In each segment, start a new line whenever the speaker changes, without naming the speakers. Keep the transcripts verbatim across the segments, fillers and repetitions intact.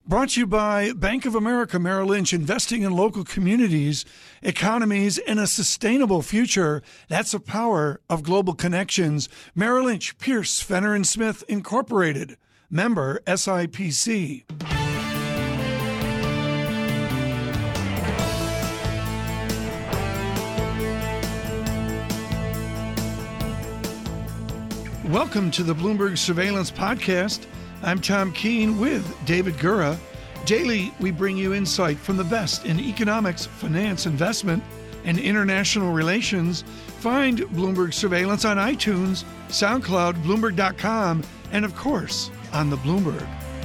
Brought to you by Bank of America Merrill Lynch, investing in local communities, economies, and a sustainable future. That's the power of global connections. Merrill Lynch, Pierce, Fenner and Smith, Incorporated. Member S I P C. Welcome to the Bloomberg Surveillance Podcast. I'm Tom Keene with David Gura. Daily, we bring you insight from the best in economics, finance, investment, and international relations. Find Bloomberg Surveillance on iTunes, SoundCloud, Bloomberg dot com, and of course, on the Bloomberg.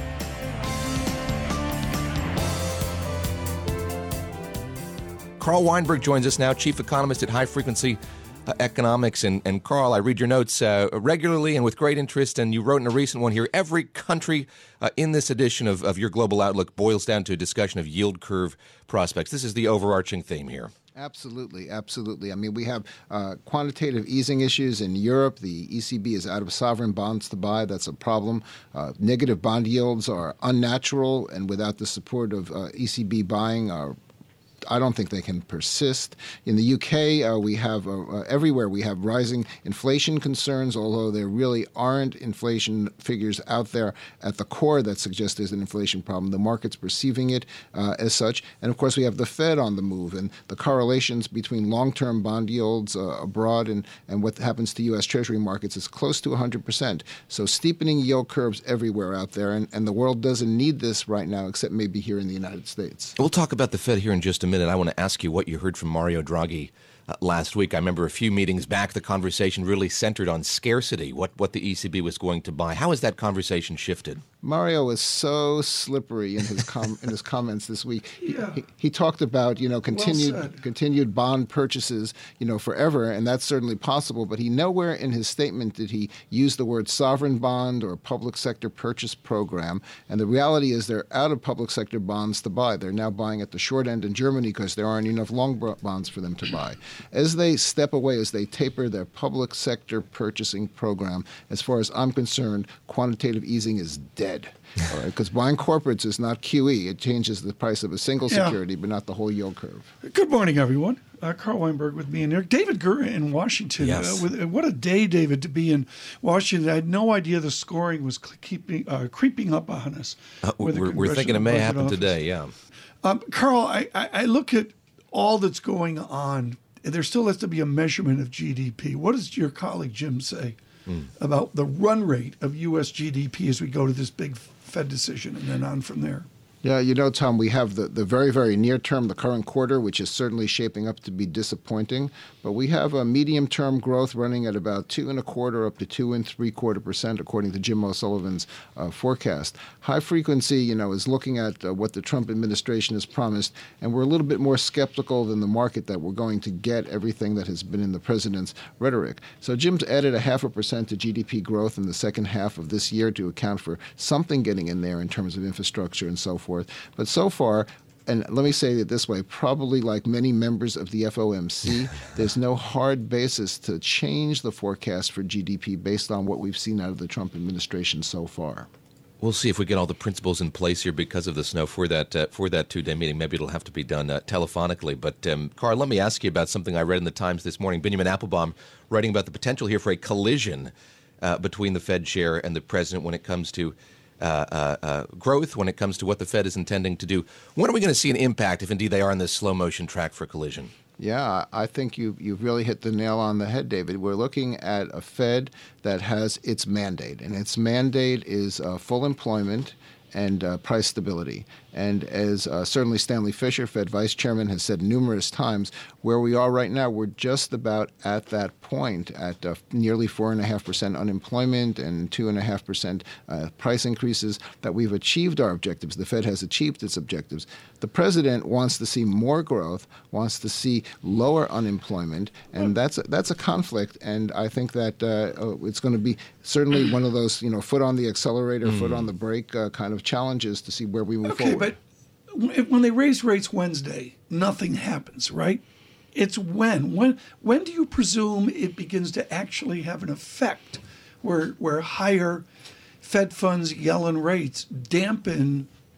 Carl Weinberg joins us now, chief economist at High Frequency Uh, economics. And, and Carl, I read your notes uh, regularly and with great interest, and you wrote in a recent one here, every country uh, in this edition of, of your Global Outlook boils down to a discussion of yield curve prospects. This is the overarching theme here.
Absolutely, absolutely. I mean, we have uh, quantitative easing issues in Europe. The E C B is out of sovereign bonds to buy. That's a problem. Uh, negative bond yields are unnatural, and without the support of uh, E C B buying, are I don't think they can persist. In the U K, uh, we have uh, uh, everywhere we have rising inflation concerns, although there really aren't inflation figures out there at the core that suggest there's an inflation problem. The market's perceiving it uh, as such. And of course, we have the Fed on the move, and the correlations between long-term bond yields uh, abroad and, and what happens to U S Treasury markets is close to one hundred percent. So steepening yield curves everywhere out there, and, and the world doesn't need this right now, except maybe here in the United States.
We'll talk about the Fed here in just a minute. I want to ask you what you heard from Mario Draghi uh, last week. I remember a few meetings back, the conversation really centered on scarcity, what, what the E C B was going to buy. How has that conversation shifted?
Mario was so slippery in his com- in his comments this week.
Yeah.
He, he talked about, you know, continued
Well said.
continued bond purchases, you know, forever, and that's certainly possible. But he nowhere in his statement did he use the word sovereign bond or public sector purchase program. And the reality is they're out of public sector bonds to buy. They're now buying at the short end in Germany because there aren't enough long bonds for them to buy. As they step away, as they taper their public sector purchasing program, as far as I'm concerned, quantitative easing is dead. All right, because buying corporates is not Q E. It changes the price of a single
Yeah.
security, but not the whole yield curve.
Good morning, everyone. Uh, Carl Weinberg with me in there. David Gura in Washington.
Yes.
Uh, with, uh, what a day, David, to be in Washington. I had no idea the scoring was cl- keeping uh, creeping up on us.
Uh, we're, we're thinking it may happen
office.
today, yeah.
Um, Carl, I, I, I look at all that's going on. There still has to be a measurement of G D P. What does your colleague Jim say mm. about the run rate of U S G D P as we go to this big Fed decision and then on from there?
Yeah, you know, Tom, we have the, the very, very near term, the current quarter, which is certainly shaping up to be disappointing. But we have a medium term growth running at about two and a quarter up to two and three quarter percent, according to Jim O'Sullivan's uh, forecast. High Frequency, you know, is looking at uh, what the Trump administration has promised, and we're a little bit more skeptical than the market that we're going to get everything that has been in the president's rhetoric. So Jim's added a half a percent to G D P growth in the second half of this year to account for something getting in there in terms of infrastructure and so forth. But so far, and let me say it this way, probably like many members of the F O M C, there's no hard basis to change the forecast for G D P based on what we've seen out of the Trump administration so far.
We'll see if we get all the principles in place here because of the snow for that uh, for that two-day meeting. Maybe it'll have to be done uh, telephonically. But, um, Carl, let me ask you about something I read in the Times this morning. Benjamin Applebaum writing about the potential here for a collision uh, between the Fed chair and the president when it comes to Uh, uh, uh, growth, when it comes to what the Fed is intending to do. When are we going to see an impact, if indeed they are on this slow-motion track for collision?
Yeah, I think you, you've really hit the nail on the head, David. We're looking at a Fed that has its mandate, and its mandate is uh, full employment and uh, price stability. And as uh, certainly Stanley Fischer, Fed Vice Chairman, has said numerous times, where we are right now, we're just about at that point, at uh, nearly four point five percent unemployment and two point five percent uh, price increases, that we've achieved our objectives. The Fed has achieved its objectives. The president wants to see more growth, wants to see lower unemployment, and that's a, that's a conflict. And I think that uh, it's going to be certainly one of those, you know, foot on the accelerator, mm. foot on the brake uh, kind of challenges to see where we move
okay,
forward.
But when they raise rates Wednesday, nothing happens, right? It's when. When when do you presume it begins to actually have an effect where where higher Fed funds, Yellen rates dampen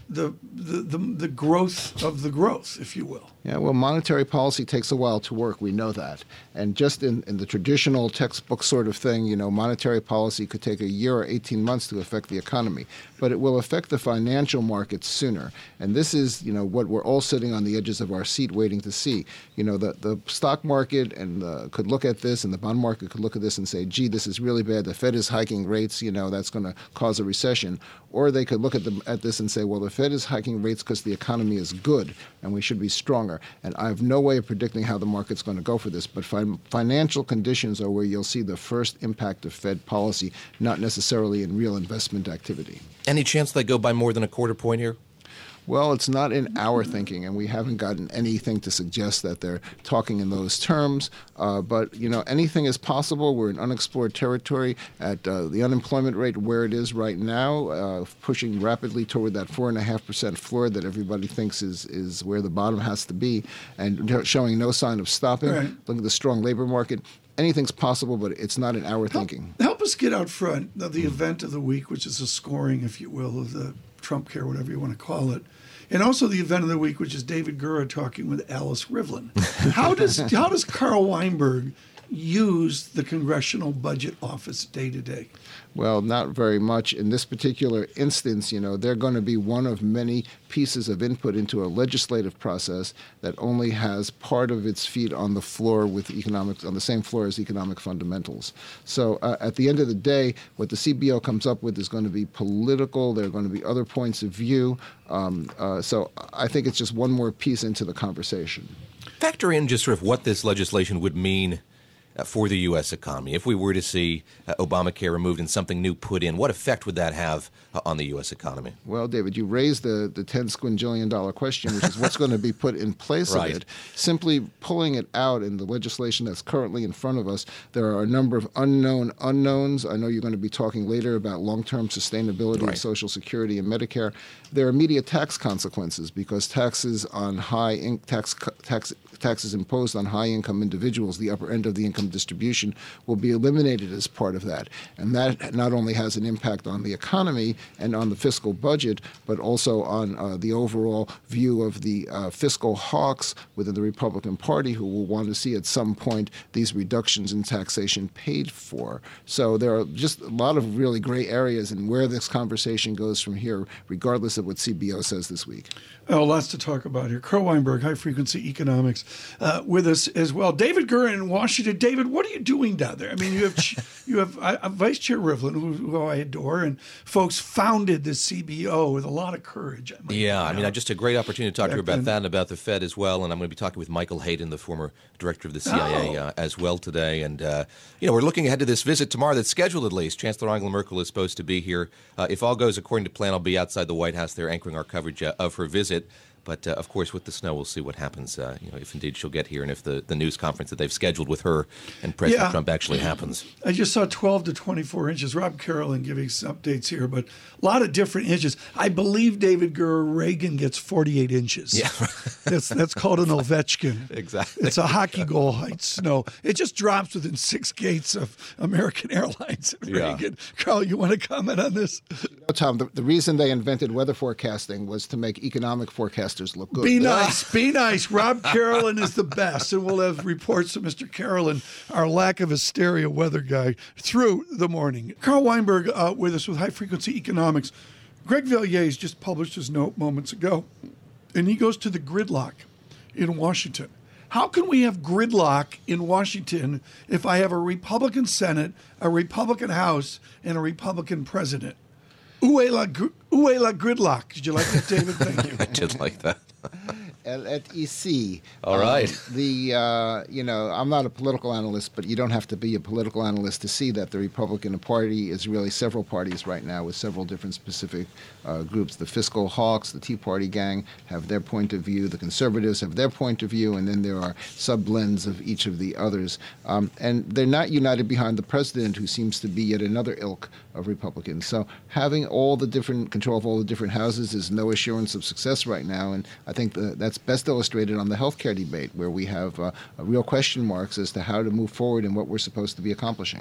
the, the, the, the growth of the growth, if you will.
Yeah, well, monetary policy takes a while to work. We know that. And just in, in the traditional textbook sort of thing, you know, monetary policy could take a year or eighteen months to affect the economy. But it will affect the financial markets sooner. And this is, you know, what we're all sitting on the edges of our seat waiting to see. You know, the, the stock market and the, could look at this, and the bond market could look at this and say, gee, this is really bad. The Fed is hiking rates, you know, that's going to cause a recession. Or they could look at, the, at this and say, well, the Fed is hiking rates because the economy is good and we should be stronger. And I have no way of predicting how the market's going to go for this, but fi- financial conditions are where you'll see the first impact of Fed policy, not necessarily in real investment activity.
Any chance they go by more than a quarter point here?
Well, it's not in our thinking, and we haven't gotten anything to suggest that they're talking in those terms. Uh, but, you know, anything is possible. We're in unexplored territory at uh, the unemployment rate where it is right now, uh, pushing rapidly toward that four point five percent floor that everybody thinks is, is where the bottom has to be, and showing no sign of stopping.
Right.
Look at the strong labor market. Anything's possible, but it's not in our
help,
thinking.
Help us get out front of the event of the week, which is a scoring, if you will, of the Trump care, whatever you want to call it. And also the event of the week, which is David Gura talking with Alice Rivlin. How does how does Carl Weinberg use the Congressional Budget Office day to day?
Well, not very much. In this particular instance, you know, they're going to be one of many pieces of input into a legislative process that only has part of its feet on the floor with economics, on the same floor as economic fundamentals. So uh, at the end of the day, what the C B O comes up with is going to be political. There are going to be other points of view. Um, uh, so I think it's just one more piece into the conversation.
Factor in just sort of what this legislation would mean Uh, for the U S economy. If we were to see uh, Obamacare removed and something new put in, what effect would that have uh, on the U S economy?
Well, David, you raised the, the ten squinjillion dollar question, which is what's going to be put in place
right.
of it. Simply pulling it out in the legislation that's currently in front of us, there are a number of unknown unknowns. I know you're going to be talking later about long-term sustainability
right.
of Social Security and Medicare. There are immediate tax consequences because taxes on high in, tax tax taxes imposed on high-income individuals, the upper end of the income distribution, will be eliminated as part of that. And that not only has an impact on the economy and on the fiscal budget, but also on uh, the overall view of the uh, fiscal hawks within the Republican Party, who will want to see at some point these reductions in taxation paid for. So there are just a lot of really gray areas in where this conversation goes from here, regardless of what C B O says this week.
Oh, lots to talk about here. Carl Weinberg, High Frequency Economics, uh, with us as well. David Gura in Washington. David, what are you doing down there? I mean, you have you have uh, Vice Chair Rivlin, who, who I adore, and folks founded the C B O with a lot of courage. I
yeah, I mean,
out.
just a great opportunity to talk
Back
to her about
then.
that and about the Fed as well. And I'm going to be talking with Michael Hayden, the former director of the C I A,
Oh.
uh, as well today. And, uh, you know, we're looking ahead to this visit tomorrow that's scheduled at least. Chancellor Angela Merkel is supposed to be here. Uh, if all goes according to plan, I'll be outside the White House there anchoring our coverage uh, of her visit. But, uh, of course, with the snow, we'll see what happens, uh, you know, if indeed she'll get here and if the, the news conference that they've scheduled with her and President
Yeah.
Trump actually happens.
I just saw twelve to twenty-four inches. Rob Carolyn giving some updates here, but a lot of different inches. I believe David Gura Reagan gets forty-eight inches.
Yeah.
that's that's called an Ovechkin.
Exactly.
It's a hockey goal height snow. It just drops within six gates of American Airlines at
Yeah.
Reagan. Carl, you want to comment on this?
No, Tom, the, the reason they invented weather forecasting was to make economic forecasters look good.
Be nice. Be nice. Rob Carolyn is the best. And we'll have reports from Mister Carolyn, our lack of hysteria weather guy, through the morning. Carl Weinberg uh, with us with High Frequency Economics. Greg Valliers just published his note moments ago, and he goes to the gridlock in Washington. How can we have gridlock in Washington if I have a Republican Senate, a Republican House, and a Republican president? Où est la, gr- où est la gridlock? Did you like that, David? Thank you.
I did like that.
L at E C.
All right.
Um, the, uh, you know, I'm not a political analyst, but you don't have to be a political analyst to see that the Republican Party is really several parties right now with several different specific uh, groups. The fiscal hawks, the Tea Party gang have their point of view. The conservatives have their point of view. And then there are sub-blends of each of the others. Um, and they're not united behind the president, who seems to be yet another ilk of Republicans. So having all the different control of all the different houses is no assurance of success right now. And I think the, that's best illustrated on the healthcare debate, where we have uh, real question marks as to how to move forward and what we're supposed to be accomplishing.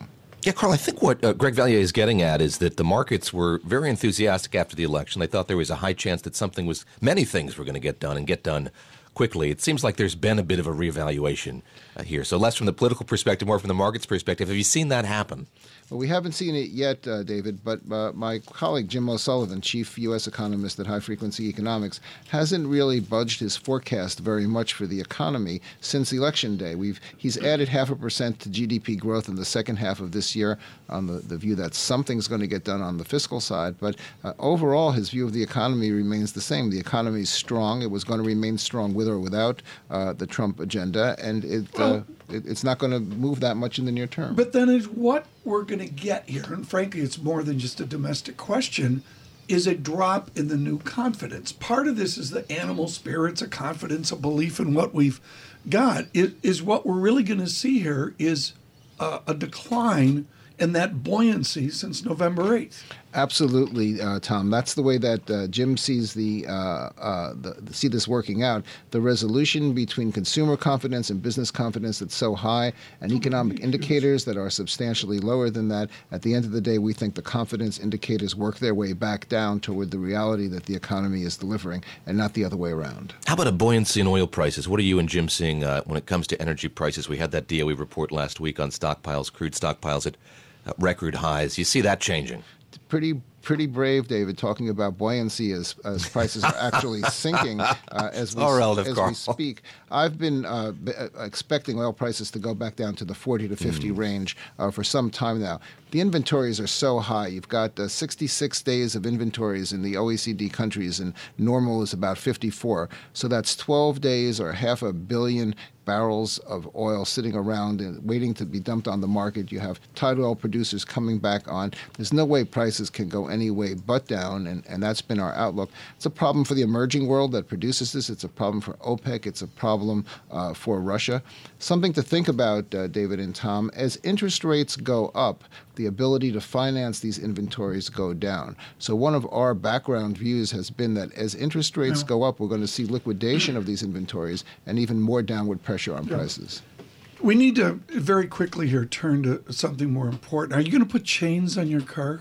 Yeah, Carl, I think what uh, Greg Valliere is getting at is that the markets were very enthusiastic after the election. They thought there was a high chance that something was, many things were going to get done and get done quickly. It seems like there's been a bit of a reevaluation uh, here. So less from the political perspective, more from the market's perspective. Have you seen that happen?
Well, we haven't seen it yet, uh, David, but uh, my colleague Jim O'Sullivan, chief U S economist at High Frequency Economics, hasn't really budged his forecast very much for the economy since Election Day. We've He's added half a percent to G D P growth in the second half of this year on the, the view that something's going to get done on the fiscal side. But uh, overall, his view of the economy remains the same. The economy is strong. It was going to remain strong with or without uh, the Trump agenda, and it... Uh, It, it's not going to move that much in the near term.
But then is what we're going to get here, and frankly, it's more than just a domestic question, is a drop in the new confidence. Part of this is the animal spirits, a confidence, a belief in what we've got. It, is what we're really going to see here is a, a decline in that buoyancy since November eighth.
Absolutely, uh, Tom. That's the way that uh, Jim sees the, uh, uh, the see this working out. The resolution between consumer confidence and business confidence that's so high, and economic indicators that are substantially lower than that. At the end of the day, we think the confidence indicators work their way back down toward the reality that the economy is delivering, and not the other way around.
How about a buoyancy in oil prices? What are you and Jim seeing uh, when it comes to energy prices? We had that D O E report last week on stockpiles, crude stockpiles at uh, record highs. You see that changing?
Pretty pretty brave, David, talking about buoyancy as, as prices are actually sinking uh, as, we,
relative,
as
Carl.
we speak. I've been uh, b- expecting oil prices to go back down to the forty to fifty mm. range uh, for some time now. The inventories are so high. You've got uh, sixty-six days of inventories in the O E C D countries, and normal is about fifty-four. So that's twelve days or half a billion barrels of oil sitting around and waiting to be dumped on the market. You have tight oil producers coming back on. There's no way prices can go any way but down, and, and that's been our outlook. It's a problem for the emerging world that produces this. It's a problem for OPEC. It's a problem uh, for Russia. Something to think about, uh, David and Tom, as interest rates go up, the ability to finance these inventories go down. So one of our background views has been that as interest rates
yeah.
go up, we're going to see liquidation of these inventories and even more downward pressure on
yeah.
prices.
We need to very quickly here turn to something more important. Are you going to put chains on your car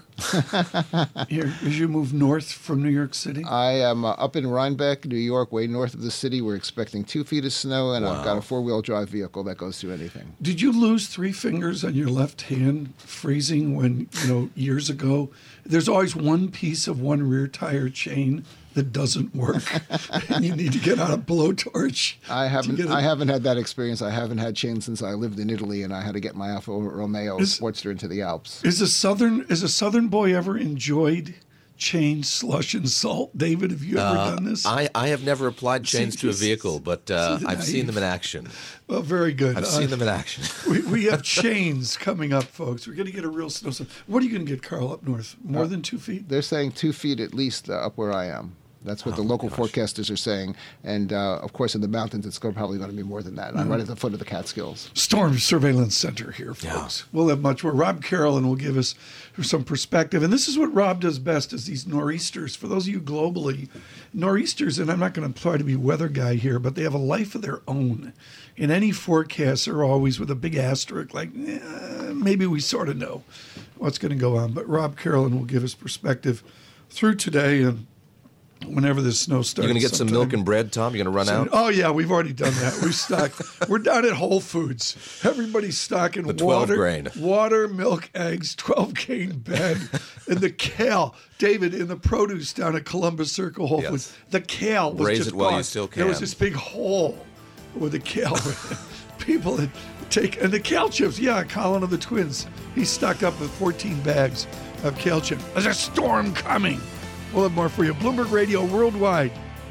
here as you move north from New York City?
I am uh, up in Rhinebeck, New York, way north of the city. We're expecting two feet of snow, and wow. I've got a four-wheel drive vehicle that goes through anything.
Did you lose three fingers on your left hand freezing when, you know, years ago? There's always one piece of one rear tire chain that doesn't work, and you need to get out a blowtorch.
I haven't. I haven't had that experience. I haven't had chains since I lived in Italy, and I had to get my Alfa Romeo is, Sportster into the Alps.
Is a southern is a Southern boy ever enjoyed chains, slush, and salt? David, have you ever
uh,
done this?
I, I have never applied chains see, to a vehicle, but uh, I've naive. seen them in action.
Well, very good.
I've uh, seen them in action.
we, we have chains coming up, folks. We're going to get a real snowstorm. What are you going to get, Carl, up north? More uh, than two feet?
They're saying two feet at least uh, up where I am. That's what
oh
the local
gosh.
forecasters are saying. And, uh, of course, in the mountains, it's probably going to be more than that. Mm-hmm. I'm right at the foot of the Catskills.
Storm Surveillance Center here, folks. Yeah. We'll have much more. Rob Carolyn will give us some perspective. And this is what Rob does best, is these nor'easters. For those of you globally, nor'easters, and I'm not going to try to be weather guy here, but they have a life of their own. And any forecasts are always with a big asterisk, like, eh, maybe we sort of know what's going to go on. But Rob Carolyn will give us perspective through today and whenever the snow starts.
You're going to get
sometime.
some milk and bread, Tom? You're going to run
so,
out?
Oh, yeah, we've already done that. We've stocked. We're down at Whole Foods. Everybody's stocking
the twelve
water,
grain.
water, milk, eggs, twelve cane bag, and the kale. David, in the produce down at Columbus Circle Whole
yes.
Foods, the kale was
Raise
just
it while
gone.
you still can.
There was this big hole with the kale. People had take and the kale chips. Yeah, Colin of the Twins. He's stocked up with fourteen bags of kale chips. There's a storm coming. We'll have more for you. Bloomberg Radio Worldwide.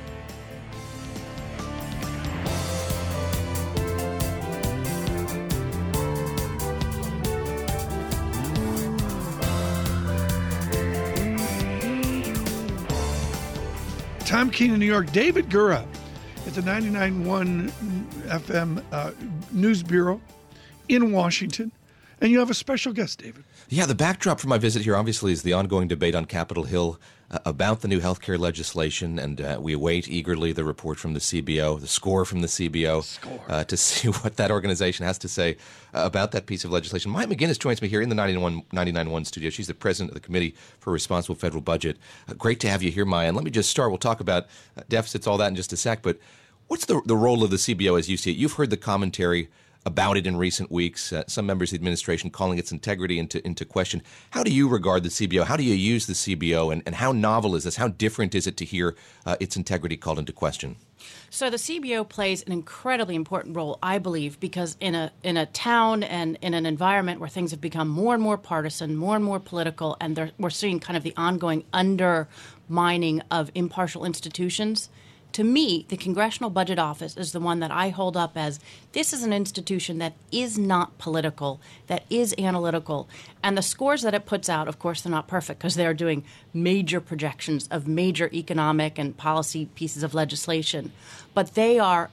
Tom Keene in New York. David Gura at the ninety-nine point one F M uh, News Bureau in Washington. And you have a special guest, David.
Yeah, the backdrop for my visit here obviously is the ongoing debate on Capitol Hill uh, about the new health care legislation, and uh, we await eagerly the report from the C B O, the score from the C B O, uh, to see what that organization has to say uh, about that piece of legislation. Maya McGinnis joins me here in the ninety-nine point one studio. She's the president of the Committee for Responsible Federal Budget. Uh, great to have you here, Maya. And let me just start. We'll talk about uh, deficits, all that in just a sec, but what's the, the role of the C B O as you see it? You've heard the commentary about it in recent weeks, uh, some members of the administration calling its integrity into, into question. How do you regard the C B O? How do you use the C B O? And, and how novel is this? How different is it to hear uh, its integrity called into question?
So the C B O plays an incredibly important role, I believe, because in a in a town and in an environment where things have become more and more partisan, more and more political, and we're seeing kind of the ongoing undermining of impartial institutions, to me, the Congressional Budget Office is the one that I hold up as this is an institution that is not political, that is analytical. And the scores that it puts out, of course, they're not perfect because they're doing major projections of major economic and policy pieces of legislation. But they are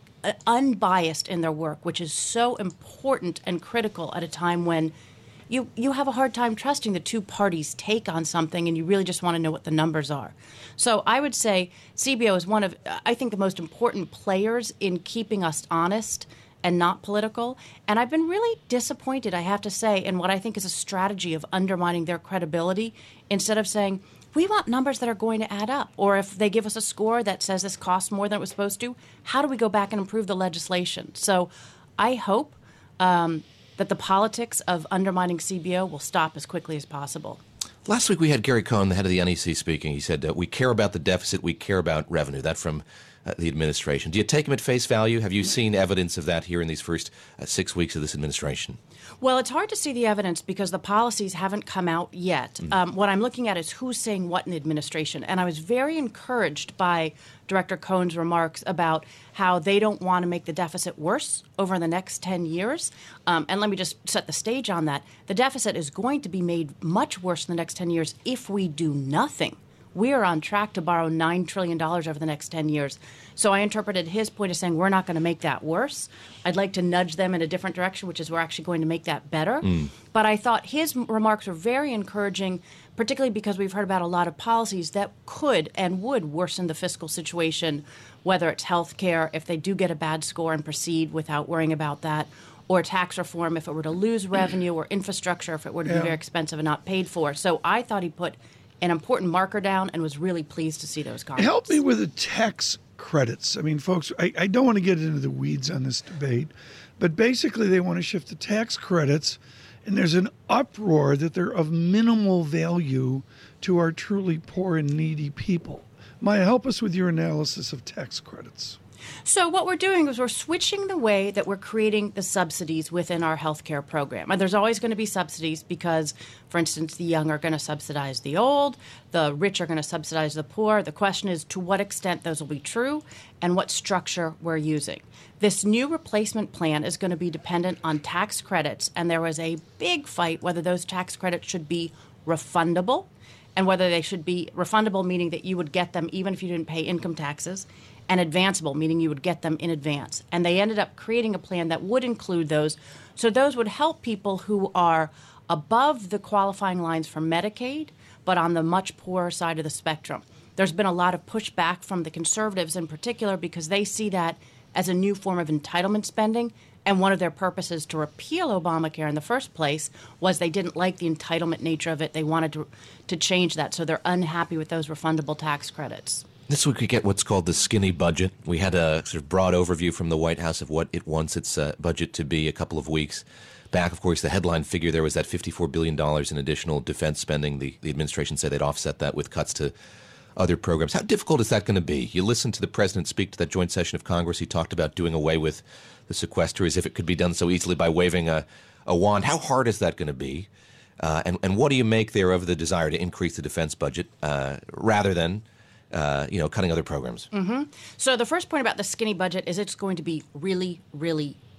unbiased in their work, which is so important and critical at a time when You you have a hard time trusting the two parties' take on something, and you really just want to know what the numbers are. So I would say C B O is one of, I think, the most important players in keeping us honest and not political. And I've been really disappointed, I have to say, in what I think is a strategy of undermining their credibility instead of saying, we want numbers that are going to add up. Or if they give us a score that says this costs more than it was supposed to, how do we go back and improve the legislation? So I hope um, that the politics of undermining C B O will stop as quickly as possible.
Last week we had Gary Cohn, the head of the N E C, speaking. He said, uh, we care about the deficit, we care about revenue. That from uh, the administration. Do you take him at face value? Have you seen evidence of that here in these first uh, six weeks of this administration?
Well, it's hard to see the evidence because the policies haven't come out yet. Mm. Um, what I'm looking at is who's saying what in the administration. And I was very encouraged by Director Cohn's remarks about how they don't want to make the deficit worse over the next ten years. Um, and let me just set the stage on that. The deficit is going to be made much worse in the next ten years if we do nothing. We are on track to borrow nine trillion dollars over the next ten years. So I interpreted his point as saying we're not going to make that worse. I'd like to nudge them in a different direction, which is we're actually going to make that better. Mm. But I thought his remarks were very encouraging, particularly because we've heard about a lot of policies that could and would worsen the fiscal situation, whether it's health care, if they do get a bad score and proceed without worrying about that, or tax reform if it were to lose revenue, or infrastructure if it were to yeah. be very expensive and not paid for. So I thought he put an important marker down and was really pleased to see those comments.
Help me with the tax credits. I mean, folks, I, I don't want to get into the weeds on this debate, but basically they want to shift the tax credits, and there's an uproar that they're of minimal value to our truly poor and needy people. Maya, help us with your analysis of tax credits.
So what we're doing is we're switching the way that we're creating the subsidies within our healthcare program. And there's always going to be subsidies because, for instance, the young are going to subsidize the old, the rich are going to subsidize the poor. The question is to what extent those will be true and what structure we're using. This new replacement plan is going to be dependent on tax credits, and there was a big fight whether those tax credits should be refundable and whether they should be refundable, meaning that you would get them even if you didn't pay income taxes, and advanceable, meaning you would get them in advance. And they ended up creating a plan that would include those. So those would help people who are above the qualifying lines for Medicaid, but on the much poorer side of the spectrum. There's been a lot of pushback from the conservatives in particular because they see that as a new form of entitlement spending. And one of their purposes to repeal Obamacare in the first place was they didn't like the entitlement nature of it. They wanted to, to change that. So they're unhappy with those refundable tax credits.
This week we get what's called the skinny budget. We had a sort of broad overview from the White House of what it wants its uh, budget to be a couple of weeks back. Of course, the headline figure there was that fifty-four billion dollars in additional defense spending. The, the administration said they'd offset that with cuts to other programs. How difficult is that going to be? You listened to the president speak to that joint session of Congress. He talked about doing away with the sequester as if it could be done so easily by waving a, a wand. How hard is that going to be? Uh, and, and what do you make there of the desire to increase the defense budget uh, rather than Uh, you know, cutting other programs?
Mm-hmm. So the first point about the skinny budget is it's going to be really, really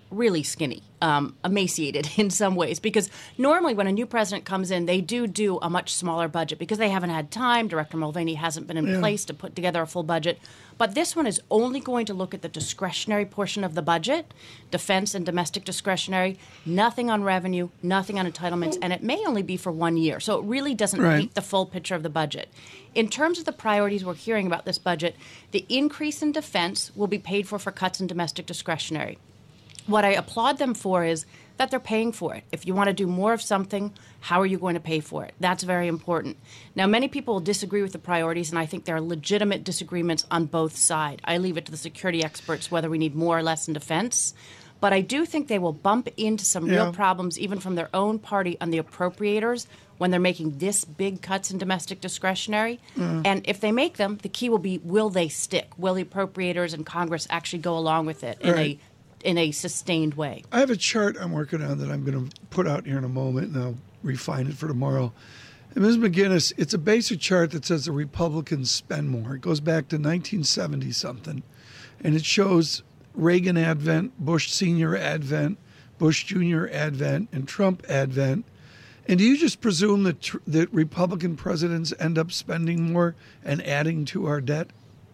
really skinny, um, emaciated in some ways, because normally when a new president comes in, they do do a much smaller budget because they haven't had time. Director Mulvaney hasn't been in yeah. place to put together a full budget. But this one is only going to look at the discretionary portion of the budget, defense and domestic discretionary, nothing on revenue, nothing on entitlements, and it may only be for one year. So it really doesn't right. paint the full picture of the budget. In terms of the priorities we're hearing about this budget, the increase in defense will be paid for for cuts in domestic discretionary. What I applaud them for is that they're paying for it. If you want to do more of something, how are you going to pay for it? That's very important. Now, many people will disagree with the priorities, and I think there are legitimate disagreements on both sides. I leave it to the security experts whether we need more or less in defense. But I do think they will bump into some yeah. real problems, even from their own party on the appropriators, when they're making this big cuts in domestic discretionary. Mm. And if they make them, the key will be, will they stick? Will the appropriators and Congress actually go along with it in right. a in a sustained way?
I have a chart I'm working on that I'm going to put out here in a moment, and I'll refine it for tomorrow. And Miz McGinnis, it's a basic chart that says the Republicans spend more. It goes back to nineteen seventy something, and it shows Reagan advent, Bush Senior advent, Bush Junior advent, and Trump advent. And do you just presume that tr- that Republican presidents end up spending more and adding to our debt?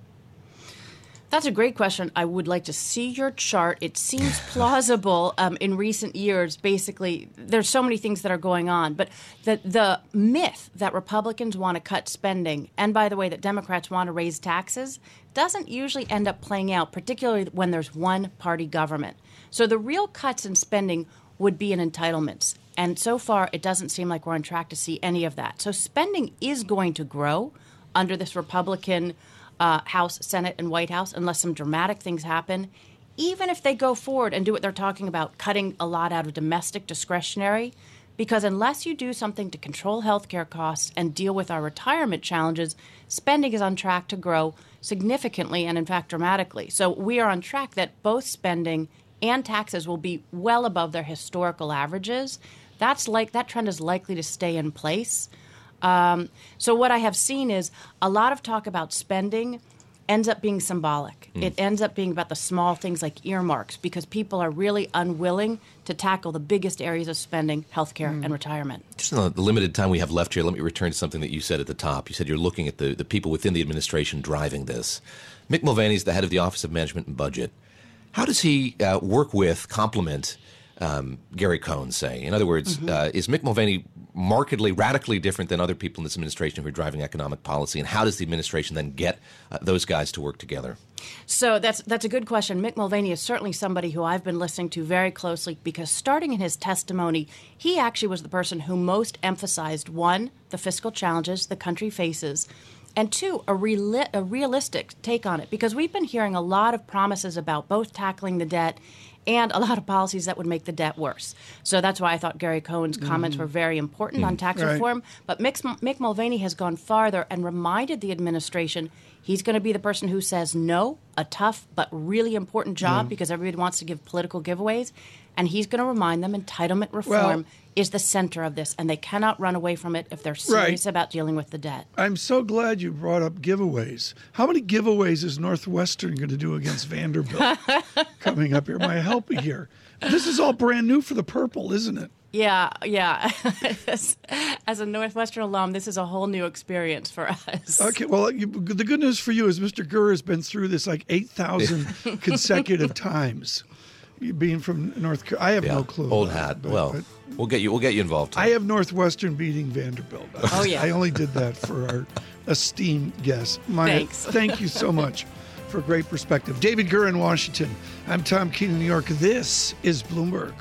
That's a great question. I would like to see your chart. It seems plausible um, in recent years. Basically, there's so many things that are going on. But the, the myth that Republicans want to cut spending, and by the way, that Democrats want to raise taxes, doesn't usually end up playing out, particularly when there's one-party government. So the real cuts in spending would be in entitlements. And so far, it doesn't seem like we're on track to see any of that. So spending is going to grow under this Republican Uh, House, Senate, and White House, unless some dramatic things happen. Even if they go forward and do what they're talking about, cutting a lot out of domestic discretionary, because unless you do something to control healthcare costs and deal with our retirement challenges, spending is on track to grow significantly and, in fact, dramatically. So we are on track that both spending and taxes will be well above their historical averages. That's like that trend is likely to stay in place. Um, so what I have seen is a lot of talk about spending ends up being symbolic. Mm. It ends up being about the small things like earmarks, because people are really unwilling to tackle the biggest areas of spending, healthcare mm. and retirement.
Just in the limited time we have left here, let me return to something that you said at the top. You said you're looking at the, the people within the administration driving this. Mick Mulvaney is the head of the Office of Management and Budget. How does he uh, work with, complement um, Gary Cohn, say? In other words, mm-hmm. uh, is Mick Mulvaney markedly, radically different than other people in this administration who are driving economic policy? And how does the administration then get uh, those guys to work together?
So that's that's a good question. Mick Mulvaney is certainly somebody who I've been listening to very closely, because starting in his testimony, he actually was the person who most emphasized, one, the fiscal challenges the country faces, and two, a, reali- a realistic take on it, because we've been hearing a lot of promises about both tackling the debt and a lot of policies that would make the debt worse. So that's why I thought Gary Cohen's mm-hmm. comments were very important mm-hmm. on tax right. reform. But Mick, Mick Mulvaney has gone farther and reminded the administration he's going to be the person who says no, a tough but really important job, mm. because everybody wants to give political giveaways. And he's going to remind them entitlement reform well, is the center of this, and they cannot run away from it if they're serious right. about dealing with the debt.
I'm so glad you brought up giveaways. How many giveaways is Northwestern going to do against Vanderbilt coming up here? My help here. This is all brand new for the Purple, isn't it?
Yeah, yeah. as, as a Northwestern alum, this is a whole new experience for us.
Okay, well, you, the good news for you is Mister Gurr has been through this like eight thousand consecutive times. Being from North Carolina, I have
yeah,
no clue.
Old hat.
But,
well,
but
we'll get you. We'll get you involved. Tom.
I have Northwestern beating Vanderbilt.
Oh yeah.
I only did that for our esteemed guest. Maya,
Thanks.
Thank you so much for great perspective. David Gurr in Washington. I'm Tom Keene in New York. This is Bloomberg.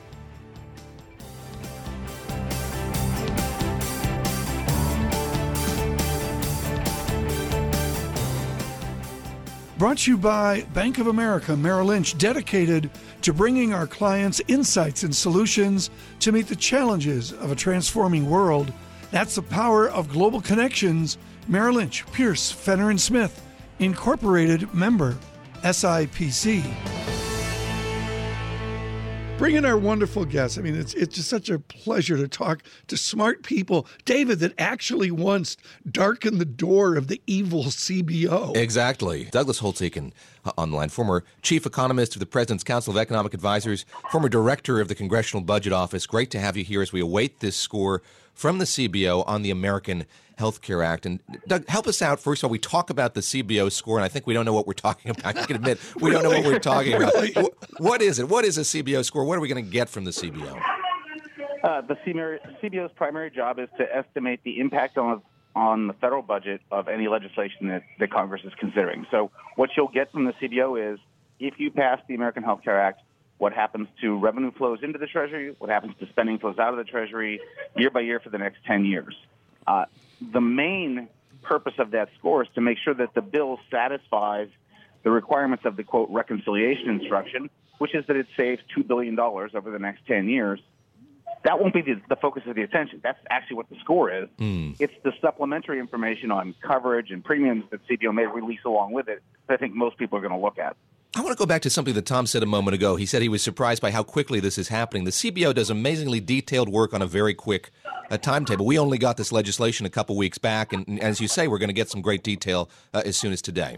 Brought to you by Bank of America Merrill Lynch, dedicated to bringing our clients insights and solutions to meet the challenges of a transforming world. That's the power of global connections. Merrill Lynch, Pierce, Fenner and Smith, Incorporated, member S I P C. bring in our wonderful guests. I mean, it's it's just such a pleasure to talk to smart people, David, that actually once darkened the door of the evil C B O.
Exactly. Douglas Holtz-Eakin uh, on the line, former chief economist of the President's Council of Economic Advisors, former director of the Congressional Budget Office. Great to have you here as we await this score from the C B O on the American Health Care Act. And Doug, help us out. First of all, we talk about the C B O score, and I think we don't know what we're talking about. I can admit we really? don't know what we're talking about. Really? What is it? What is a C B O score? What are we going to get from the C B O?
Uh, the C B O's primary job is to estimate the impact on on the federal budget of any legislation that, that Congress is considering. So what you'll get from the C B O is, if you pass the American Health Care Act, what happens to revenue flows into the Treasury, what happens to spending flows out of the Treasury year by year for the next ten years. Uh, the main purpose of that score is to make sure that the bill satisfies the requirements of the, quote, reconciliation instruction, which is that it saves two billion dollars over the next ten years. That won't be the, the focus of the attention. That's actually what the score is. Mm. It's the supplementary information on coverage and premiums that C B O may release along with it that I think most people are going to look at.
I want to go back to something that Tom said a moment ago. He said he was surprised by how quickly this is happening. The C B O does amazingly detailed work on a very quick uh, timetable. We only got this legislation a couple weeks back, and, and as you say, we're going to get some great detail uh, as soon as today.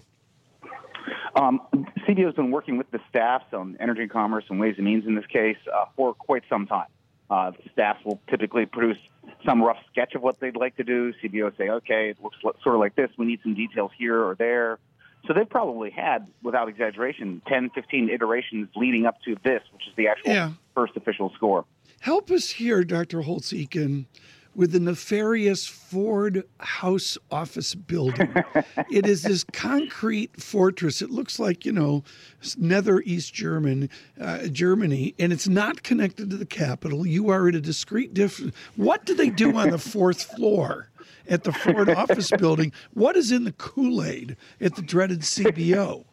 Um, C B O has been working with the staffs on Energy and Commerce and Ways and Means in this case uh, for quite some time. Uh, the staffs will typically produce some rough sketch of what they'd like to do. C B O say, okay, it looks sort of like this. We need some details here or there. So they've probably had, without exaggeration, ten, fifteen iterations leading up to this, which is the actual yeah. first official score.
Help us here, Doctor Holtz-Eakin, with the nefarious Ford House office building. It is this concrete fortress. It looks like, you know, nether East German, uh, Germany, and it's not connected to the Capitol. You are at a discrete difference. What do they do on the fourth floor at the Ford office building? What is in the Kool-Aid at the dreaded C B O?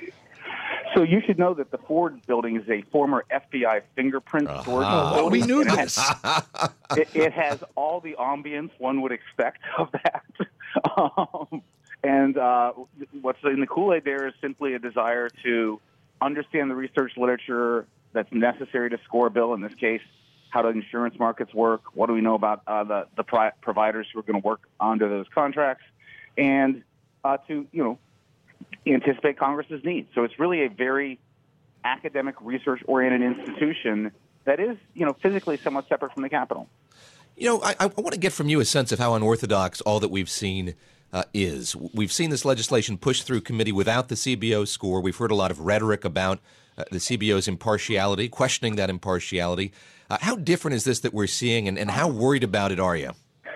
So you should know that the Ford building is a former F B I fingerprint uh-huh. storage
oh,
building.
We knew this.
it, it has all the ambience one would expect of that. um, and uh, what's in the Kool-Aid there is simply a desire to understand the research literature that's necessary to score a bill. In this case, how do insurance markets work? What do we know about uh, the, the pri- providers who are going to work under those contracts? And uh, to, you know, anticipate Congress's needs. So it's really a very academic, research-oriented institution that is, you know, physically somewhat separate from the Capitol.
You know, I, I want to get from you a sense of how unorthodox all that we've seen uh, is. We've seen this legislation pushed through committee without the C B O score. We've heard a lot of rhetoric about uh, the C B O's impartiality, questioning that impartiality. Uh, how different is this that we're seeing, and, and how worried about it are you?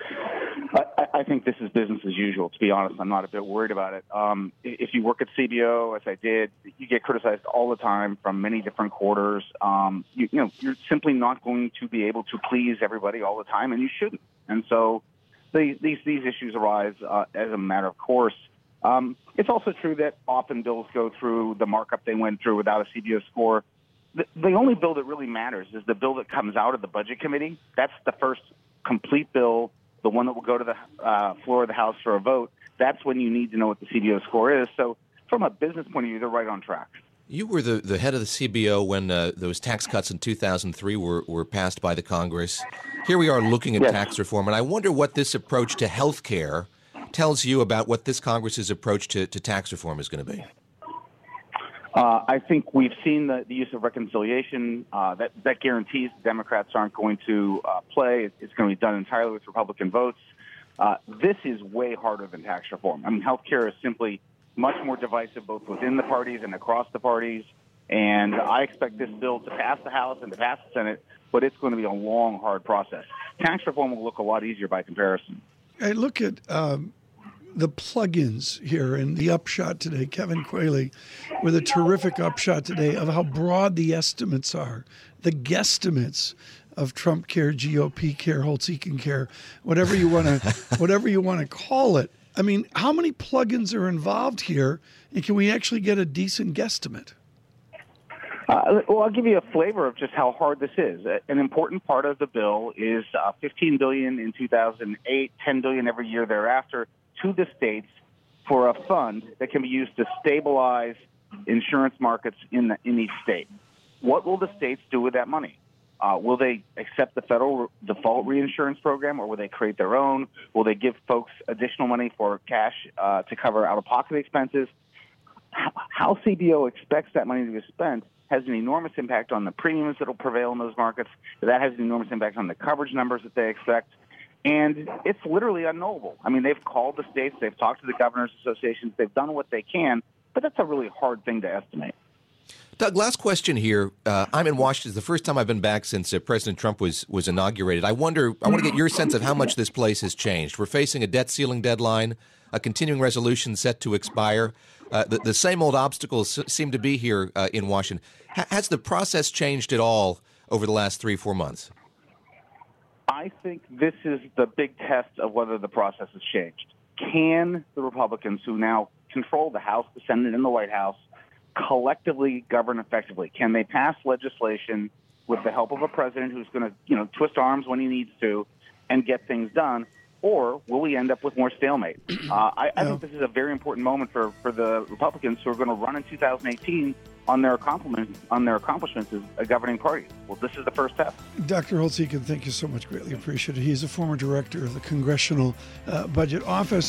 I think this is business as usual, to be honest. I'm not a bit worried about it. Um, if you work at C B O, as I did, you get criticized all the time from many different quarters. Um, you, you know, you're simply not going to be able to please everybody all the time, and you shouldn't. And so these, these, these issues arise uh, as a matter of course. Um, it's also true that often bills go through the markup they went through without a C B O score. The, the only bill that really matters is the bill that comes out of the Budget Committee. That's the first complete bill, the one that will go to the uh, floor of the House for a vote. That's when you need to know what the C B O score is. So from a business point of view, they're right on track.
You were the, the head of the C B O when uh, those tax cuts in two thousand three were, were passed by the Congress. Here we are looking at yes. tax reform, and I wonder what this approach to health care tells you about what this Congress's approach to, to tax reform is going to be.
Uh, I think we've seen the, the use of reconciliation. Uh, that, that guarantees the Democrats aren't going to uh, play. It's going to be done entirely with Republican votes. Uh, this is way harder than tax reform. I mean, health care is simply much more divisive both within the parties and across the parties. And I expect this bill to pass the House and to pass the Senate, but it's going to be a long, hard process. Tax reform will look a lot easier by comparison.
I look at um, the plug-ins here and the upshot today. Kevin Quayle with a terrific upshot today of how broad the estimates are, the guesstimates of Trump care, G O P care, Holtz-Eakin care, whatever you want to, whatever you want to call it. I mean, how many plug-ins are involved here, and can we actually get a decent guesstimate?
Uh, well, I'll give you a flavor of just how hard this is. An important part of the bill is uh, fifteen billion dollars in two thousand eight, ten billion dollars every year thereafter to the states for a fund that can be used to stabilize insurance markets in the, in each state. what will the states do with that money? Uh, will they accept the federal default reinsurance program, or will they create their own? Will they give folks additional money for cash uh, to cover out-of-pocket expenses? How C B O expects that money to be spent has an enormous impact on the premiums that will prevail in those markets. That has an enormous impact on the coverage numbers that they expect. And it's literally unknowable. I mean, they've called the states, they've talked to the governors' associations, they've done what they can, but that's a really hard thing to estimate.
Doug, last question here. Uh, I'm in Washington. It's the first time I've been back since uh, President Trump was was inaugurated. I wonder, I want to get your sense of how much this place has changed. We're facing a debt ceiling deadline, a continuing resolution set to expire. Uh, the, the same old obstacles seem to be here uh, in Washington. H- has the process changed at all over the last three, four months?
I think this is the big test of whether the process has changed. Can the Republicans, who now control the House, the Senate, and the White House, collectively govern effectively? Can they pass legislation with the help of a president who's going to, you know, twist arms when he needs to and get things done? Or will we end up with more stalemate? Uh, I, I think this is a very important moment for, for the Republicans who are going to run in two thousand eighteen on their accomplishments, on their accomplishments as a governing party. Well, this is the first step.
Doctor Holtz-Eakin, thank you so much. Greatly appreciate it. He's a former director of the Congressional uh, Budget Office.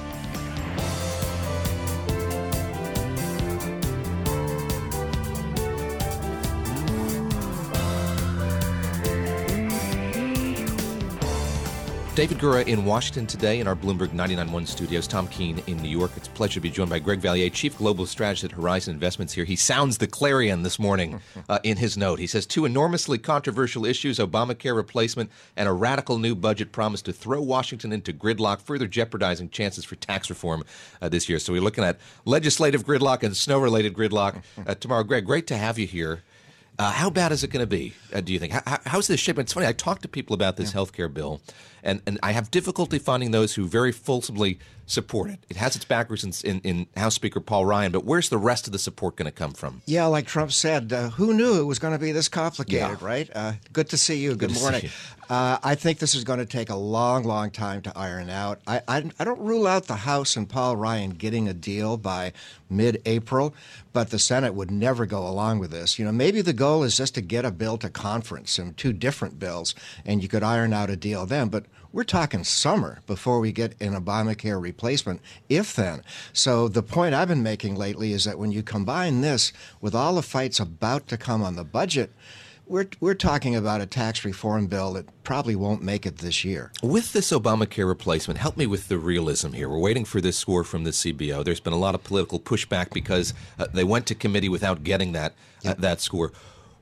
David Gura in Washington today in our Bloomberg ninety-nine point one studios. Tom Keene in New York. It's a pleasure to be joined by Greg Valliere, Chief Global Strategist at Horizon Investments here. He sounds the clarion this morning uh, in his note. He says, two enormously controversial issues, Obamacare replacement and a radical new budget, promise to throw Washington into gridlock, further jeopardizing chances for tax reform uh, this year. So we're looking at legislative gridlock and snow-related gridlock uh, tomorrow. Greg, great to have you here. Uh, how bad is it going to be, uh, do you think? How, how's this shaping? It's funny, I talk to people about this yeah. health care bill, and, and I have difficulty finding those who very fulsomely support it. It has its backers in, in, in House Speaker Paul Ryan, but where's the rest of the support going to come from?
Yeah, like Trump said, uh, who knew it was going to be this complicated, yeah. right? Uh, good to see you. Good, good morning. You. Uh, I think this is going to take a long, long time to iron out. I, I, I don't rule out the House and Paul Ryan getting a deal by mid-April, but the Senate would never go along with this. You know, maybe the goal is just to get a bill to conference and two different bills, and you could iron out a deal then. But we're talking summer before we get an Obamacare replacement, if then. So the point I've been making lately is that when you combine this with all the fights about to come on the budget, We're we're talking about a tax reform bill that probably won't make it this year.
With this Obamacare replacement, help me with the realism here. We're waiting for this score from the C B O. There's been a lot of political pushback because uh, they went to committee without getting that uh, that score.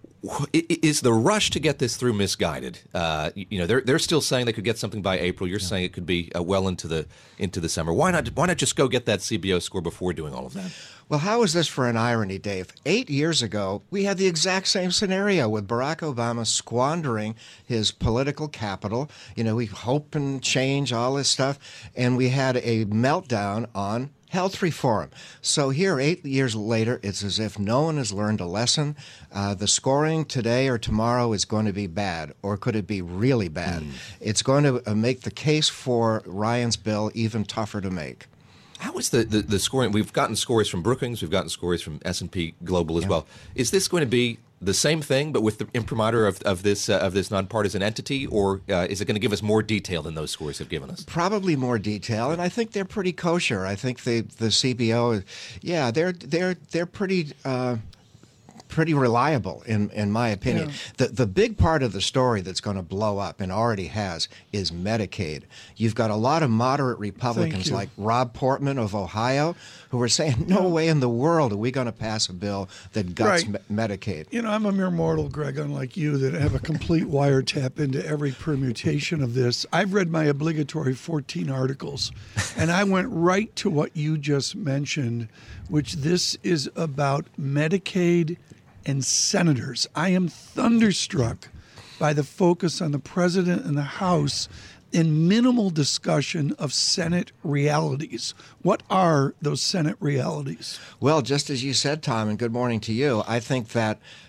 Is the rush to get this through misguided? Uh, you know, they're they're still saying they could get something by April. You're yeah. saying it could be uh, well into the into the summer. Why not? Why not just go get that C B O score before doing all of that?
Well, how is this for an irony, Dave? Eight years ago, we had the exact same scenario with Barack Obama squandering his political capital. You know, we hope and change, all this stuff, and we had a meltdown on health reform. So here, eight years later, it's as if no one has learned a lesson. Uh, the scoring today or tomorrow is going to be bad, or could it be really bad? Mm. It's going to uh, make the case for Ryan's bill even tougher to make.
How is the, the, the scoring? We've gotten scores from Brookings. We've gotten scores from S and P Global as yeah. well. Is this going to be the same thing, but with the imprimatur of, of this uh, of this nonpartisan entity, or uh, is it going to give us more detail than those scores have given us?
Probably more detail, and I think they're pretty kosher. I think the the C B O, yeah, they're they're they're pretty. Uh, pretty reliable, in in my opinion. Yeah. The the big part of the story that's going to blow up, and already has, is Medicaid. You've got a lot of moderate Republicans like Rob Portman of Ohio who are saying, no yeah. way in the world are we going to pass a bill that guts right. me- Medicaid.
You know, I'm a mere mortal, Greg, unlike you, that have a complete wiretap into every permutation of this. I've read my obligatory fourteen articles, and I went right to what you just mentioned, which this is about Medicaid and senators. I am thunderstruck by the focus on the president and the House and minimal discussion of Senate realities. What are those Senate realities?
Well, just as you said, Tom, and good morning to you, I think that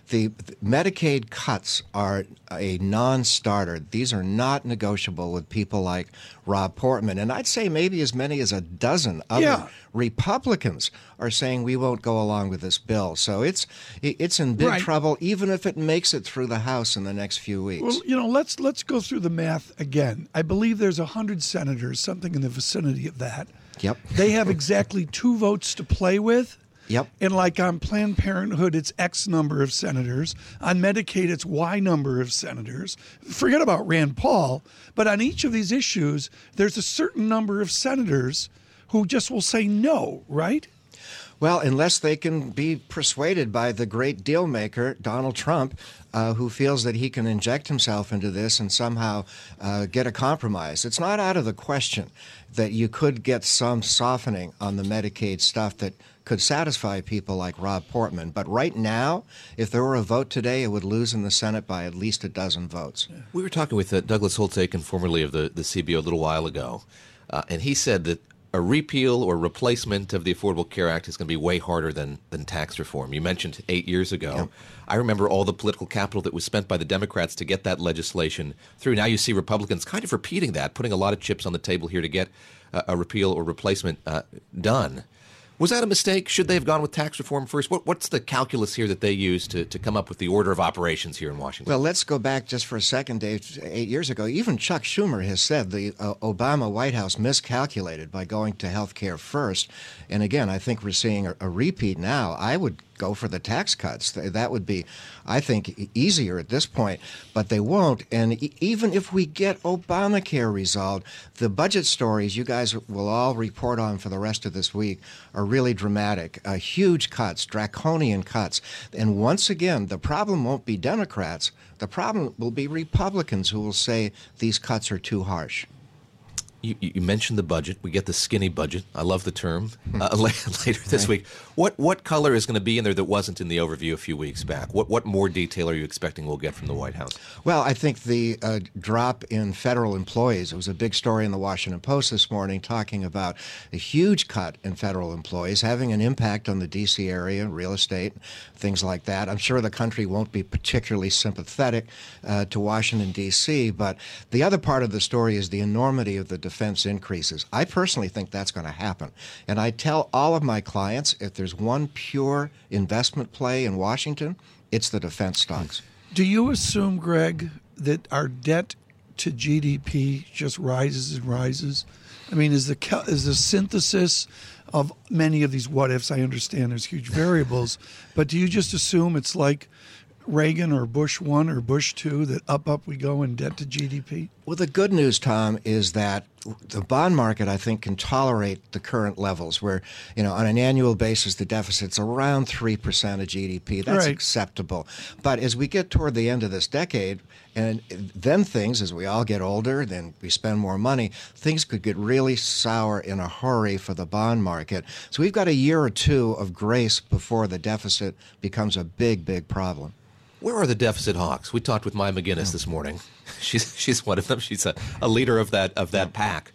The, the Medicaid cuts are a non-starter. These are not negotiable with people like Rob Portman. And I'd say maybe as many as a dozen other
Yeah.
Republicans are saying we won't go along with this bill. So it's it's in big
Right.
trouble, even if it makes it through the House in the next few weeks.
Well, you know, let's let's go through the math again. I believe there's one hundred senators, something in the vicinity of that.
Yep.
They have exactly two votes to play with.
Yep.
And like on Planned Parenthood, it's X number of senators. On Medicaid, it's Y number of senators. Forget about Rand Paul. But on each of these issues, there's a certain number of senators who just will say no, right?
Well, unless they can be persuaded by the great deal maker, Donald Trump, uh, who feels that he can inject himself into this and somehow uh, get a compromise. It's not out of the question that you could get some softening on the Medicaid stuff that could satisfy people like Rob Portman. But right now, if there were a vote today, it would lose in the Senate by at least a dozen votes.
We were talking with uh, Douglas Holtz-Aiken, formerly of the, the C B O, a little while ago, uh, and he said that a repeal or replacement of the Affordable Care Act is going to be way harder than, than tax reform. You mentioned eight years ago.
Yep.
I remember all the political capital that was spent by the Democrats to get that legislation through. Now you see Republicans kind of repeating that, putting a lot of chips on the table here to get uh, a repeal or replacement uh, done. Was that a mistake? Should they have gone with tax reform first? What, what's the calculus here that they use to, to come up with the order of operations here in Washington?
Well, let's go back just for a second, Dave. Eight years ago, even Chuck Schumer has said the uh, Obama White House miscalculated by going to health care first. And again, I think we're seeing a, a repeat now. I would go for the tax cuts. That would be, I think, easier at this point, but they won't. And e- even if we get Obamacare resolved, the budget stories you guys will all report on for the rest of this week are really dramatic. Uh, huge cuts, draconian cuts. And once again, the problem won't be Democrats. The problem will be Republicans who will say these cuts are too harsh.
You, you mentioned the budget. We get the skinny budget. I love the term. Uh, later this week, what what color is going to be in there that wasn't in the overview a few weeks back? What what more detail are you expecting we'll get from the White House?
Well, I think the uh, drop in federal employees. It was a big story in the Washington Post this morning, talking about a huge cut in federal employees having an impact on the D C area, real estate, things like that. I'm sure the country won't be particularly sympathetic uh, to Washington, D C, but the other part of the story is the enormity of the defense increases. I personally think that's going to happen. And I tell all of my clients, if there's one pure investment play in Washington, it's the defense stocks.
Do you assume, Greg, that our debt to G D P just rises and rises? I mean, is the cal- is the synthesis of many of these what ifs? I understand there's huge variables, but do you just assume it's like Reagan or Bush one or Bush two, that up, up we go in debt to G D P?
Well, the good news, Tom, is that the bond market, I think, can tolerate the current levels where, you know, on an annual basis, the deficit's around three percent of G D P. That's
Right.
acceptable. But as we get toward the end of this decade, and then things, as we all get older, then we spend more money, things could get really sour in a hurry for the bond market. So we've got a year or two of grace before the deficit becomes a big, big problem.
Where are the deficit hawks? We talked with Maya McGinnis this morning. She's she's one of them. She's a, a leader of that of that pack.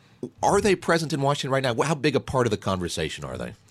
Are they present in Washington right now? How big a part of the conversation are they?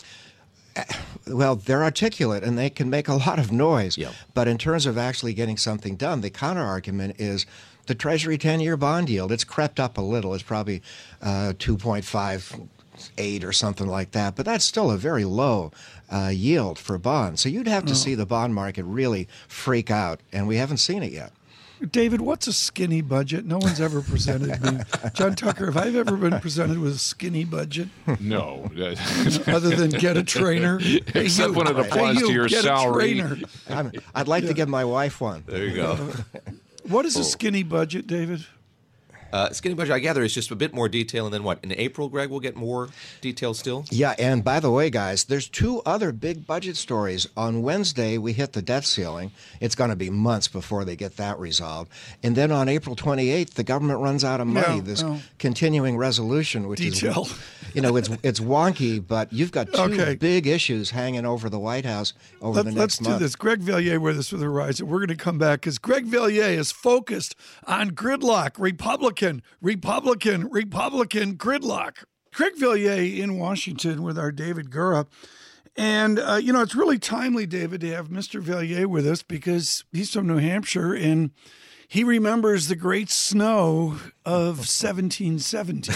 Well, they're articulate and they can make a lot of noise.
Yeah.
But in terms of actually getting something done, the counter-argument is the Treasury ten-year bond yield. It's crept up a little. It's probably uh, two point five eight or something like that. But that's still a very low uh, yield for bonds. So you'd have to
Oh.
see the bond market really freak out, and we haven't seen it yet.
David, what's a skinny budget? No one's ever presented me. John Tucker, have I ever been presented with a skinny budget?
No.
Other than get a trainer? Hey,
Except
you,
when it
hey,
applies to
you,
your
get
salary.
A trainer.
I'm, I'd like to give my wife one.
There you go.
What is a skinny budget, David?
Uh, skinny budget, I gather, is just a bit more detail. And then what? In April, Greg, we'll get more detail still?
Yeah, and by the way, guys, there's two other big budget stories. On Wednesday, we hit the debt ceiling. It's going to be months before they get that resolved. And then on April twenty-eighth, the government runs out of money.
No,
this
no.
continuing resolution, which
Detail.
is, you know, it's it's wonky, but you've got two
Okay.
big issues hanging over the White House over
Let,
the next
let's do
month.
this. Greg Valliere with us with Horizon. We're going to come back because Greg Valliere is focused on gridlock, Republican, Republican, Republican gridlock. Greg Valliere in Washington with our David Gura. And, uh, you know, it's really timely, David, to have Mister Valliere with us because he's from New Hampshire and he remembers the great snow of seventeen seventeen.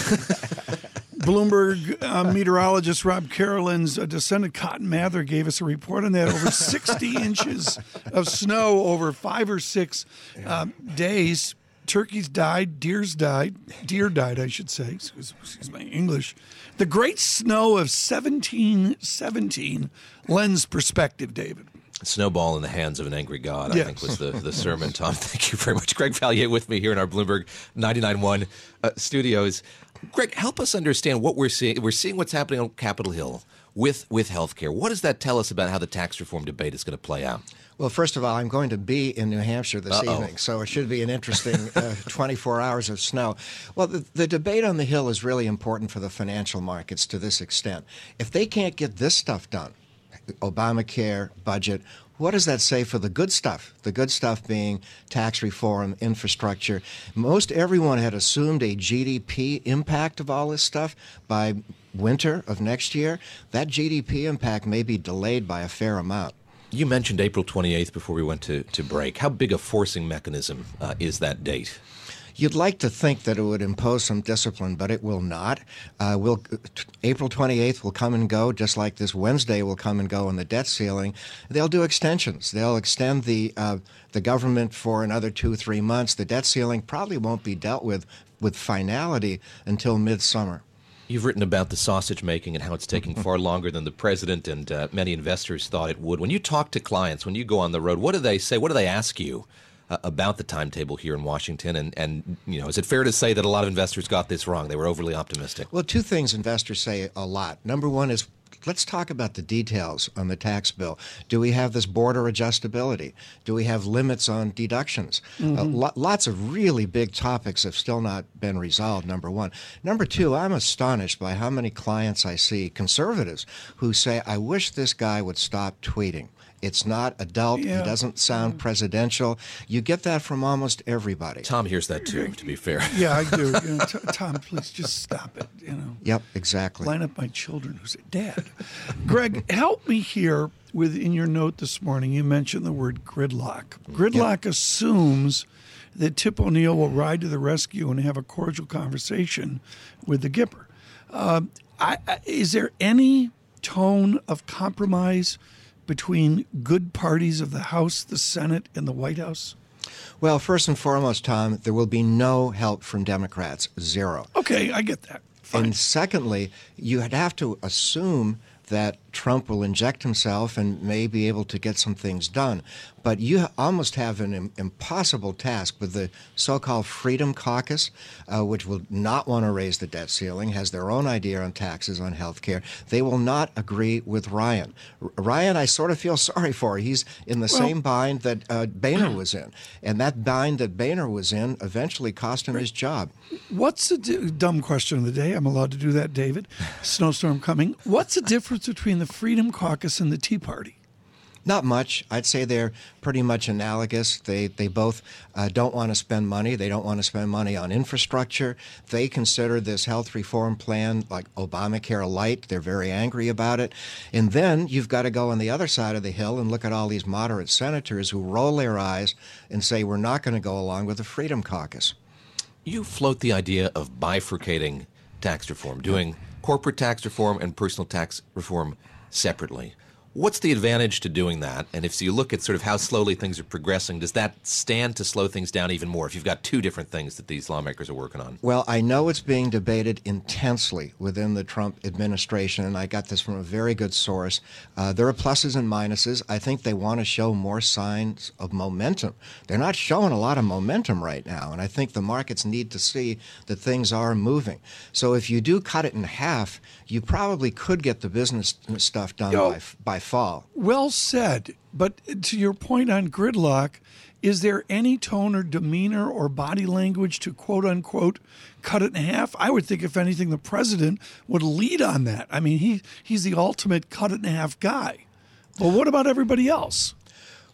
Bloomberg uh, meteorologist Rob Carolan's uh, descendant Cotton Mather gave us a report on that. Over sixty inches of snow over five or six uh, days. Turkeys died, deers died, deer died, I should say. Excuse, excuse my English. The great snow of seventeen seventeen lends perspective, David.
Snowball in the hands of an angry God,
Yes.
I think was the, the sermon, Tom. Thank you very much. Greg Valliere with me here in our Bloomberg ninety-nine point one uh, studios. Greg, help us understand what we're seeing. We're seeing what's happening on Capitol Hill with, with health care. What does that tell us about how the tax reform debate is going to play out?
Well, first of all, I'm going to be in New Hampshire this
Uh-oh.
evening, so it should be an interesting uh, twenty-four hours of snow. Well, the, the debate on the Hill is really important for the financial markets to this extent. If they can't get this stuff done, Obamacare, budget, what does that say for the good stuff? The good stuff being tax reform, infrastructure. Most everyone had assumed a G D P impact of all this stuff by winter of next year. That G D P impact may be delayed by a fair amount.
You mentioned April twenty-eighth before we went to, to break. How big a forcing mechanism uh, is that date?
You'd like to think that it would impose some discipline, but it will not. Uh, we'll, April twenty-eighth will come and go, just like this Wednesday will come and go on the debt ceiling. They'll do extensions. They'll extend the uh, the government for another two, three months. The debt ceiling probably won't be dealt with with finality until midsummer.
You've written about the sausage making and how it's taking far longer than the president and uh, many investors thought it would. When you talk to clients, when you go on the road, what do they say? What do they ask you uh, about the timetable here in Washington? And, and, you know, is it fair to say that a lot of investors got this wrong? They were overly optimistic.
Well, two things investors say a lot. Number one is, let's talk about the details on the tax bill. Do we have this border adjustability? Do we have limits on deductions? Mm-hmm. Uh, lo- lots of really big topics have still not been resolved, number one. Number two, I'm astonished by how many clients I see, conservatives, who say, I wish this guy would stop tweeting. It's not adult.
Yeah.
He doesn't sound presidential. You get that from almost everybody.
Tom hears that too, to be fair.
Yeah, I do. You know, t- Tom, please just stop it. You know.
Yep, exactly.
Line up my children who say, Dad. Greg, help me here with, in your note this morning, you mentioned the word gridlock. Gridlock yep. assumes that Tip O'Neill will ride to the rescue and have a cordial conversation with the Gipper. Uh, I, I, is there any tone of compromise between good parties of the House, the Senate, and the White House?
Well, first and foremost, Tom, there will be no help from Democrats, zero.
Okay, I get that. Fine.
And secondly, you'd have to assume that Trump will inject himself and may be able to get some things done. But you almost have an im- impossible task with the so-called Freedom Caucus, uh, which will not want to raise the debt ceiling, has their own idea on taxes on health care. They will not agree with Ryan. R- Ryan, I sort of feel sorry for. He's in the well, same bind that uh, Boehner was in. And that bind that Boehner was in eventually cost him his job.
What's the d- dumb question of the day? I'm allowed to do that, David. Snowstorm coming. What's the difference between the Freedom Caucus and the Tea Party?
Not much. I'd say they're pretty much analogous. They they both uh, don't want to spend money. They don't want to spend money on infrastructure. They consider this health reform plan like Obamacare light. They're very angry about it. And then you've got to go on the other side of the hill and look at all these moderate senators who roll their eyes and say, we're not going to go along with the Freedom Caucus.
You float the idea of bifurcating tax reform, doing corporate tax reform and personal tax reform separately. What's the advantage to doing that? And if you look at sort of how slowly things are progressing, does that stand to slow things down even more if you've got two different things that these lawmakers are working on?
Well, I know it's being debated intensely within the Trump administration, and I got this from a very good source. Uh, there are pluses and minuses. I think they want to show more signs of momentum. They're not showing a lot of momentum right now, and I think the markets need to see that things are moving. So if you do cut it in half, you probably could get the business stuff done
Yo.
by by fall.
Well said. But to your point on gridlock, is there any tone or demeanor or body language to quote unquote cut it in half? I would think, if anything, the president would lead on that. I mean, he he's the ultimate cut it in half guy. But what about everybody else?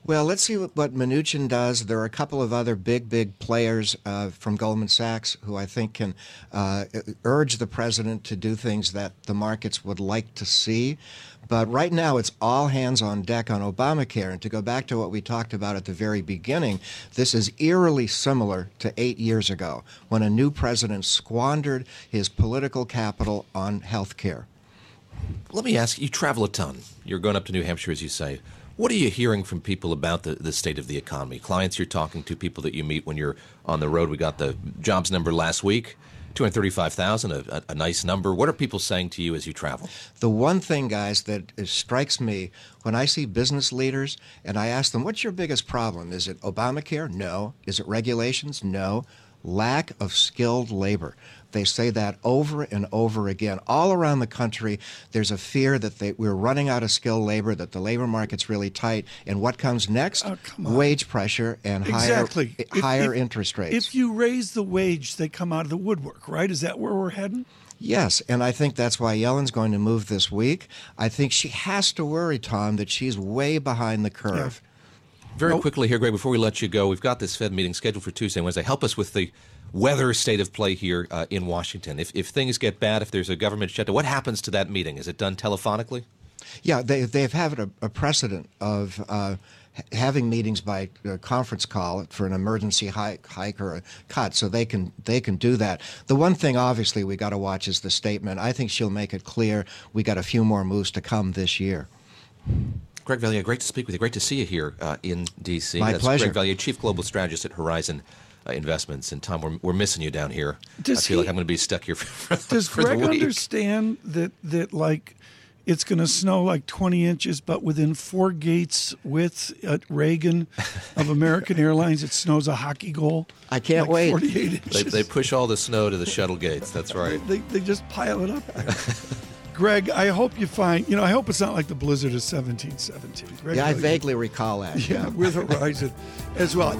Well, let's see what, what Mnuchin does. There are a couple of other big, big players uh, from Goldman Sachs who I think can uh, urge the president to do things that the markets would like to see. But right now, it's all hands on deck on Obamacare. And to go back to what we talked about at the very beginning, this is eerily similar to eight years ago when a new president squandered his political capital on health care.
Let me ask you, you travel a ton. You're going up to New Hampshire, as you say. What are you hearing from people about the, the state of the economy? Clients you're talking to, people that you meet when you're on the road. We got the jobs number last week, two hundred thirty-five thousand, a, a nice number. What are people saying to you as you travel?
The one thing, guys, that strikes me when I see business leaders and I ask them, what's your biggest problem? Is it Obamacare? No. Is it regulations? No. Lack of skilled labor. They say that over and over again. All around the country, there's a fear that they, we're running out of skilled labor, that the labor market's really tight. And what comes next?
Oh,
wage pressure and
exactly.
higher, higher
if,
interest rates.
If you raise the wage, they come out of the woodwork, right? Is that where we're heading?
Yes, and I think that's why Yellen's going to move this week. I think she has to worry, Tom, that she's way behind the curve.
Yeah. Very oh. quickly here, Greg, before we let you go, we've got this Fed meeting scheduled for Tuesday and Wednesday. Help us with the weather state of play here uh, in Washington. If if things get bad, if there's a government shutdown, what happens to that meeting? Is it done telephonically?
Yeah, they they've had a, a precedent of uh, having meetings by uh, conference call for an emergency hike, hike or a cut, so they can they can do that. The one thing, obviously, we got to watch is the statement. I think she'll make it clear we got a few more moves to come this year.
Greg Valliere, great to speak with you. Great to see you here uh, in D C.
My
That's
pleasure.
Greg Valliere, Chief Global Strategist at Horizon uh, Investments. And Tom, we're, we're missing you down here.
Does
I feel
he,
like I'm going to be stuck here for, for,
does
for
Greg
the week.
understand that, that like, it's going to snow like twenty inches, but within four gates width at Reagan of American Airlines, it snows a hockey goal?
I can't
like
wait.
forty-eight inches.
They, they push all the snow to the shuttle gates. That's right.
They, they just pile it up. Greg, I hope you find, you know, I hope it's not like the blizzard of seventeen seventeen. Greg,
yeah, I
really,
vaguely recall that.
Yeah, with Horizon as well.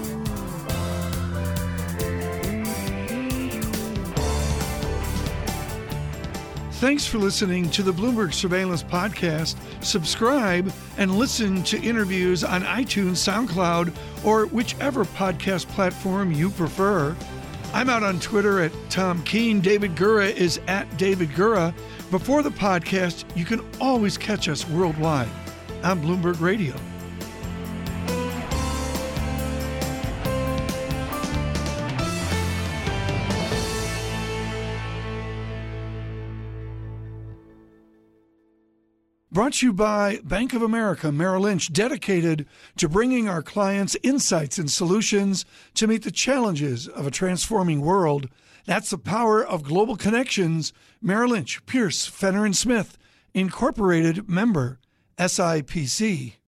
Thanks for listening to the Bloomberg Surveillance Podcast. Subscribe and listen to interviews on iTunes, SoundCloud, or whichever podcast platform you prefer. I'm out on Twitter at Tom Keene. David Gura is at David Gura. Before the podcast, you can always catch us worldwide on Bloomberg Radio. Brought to you by Bank of America Merrill Lynch, dedicated to bringing our clients insights and solutions to meet the challenges of a transforming world. That's the power of global connections. Merrill Lynch, Pierce, Fenner and Smith, Incorporated, member S I P C.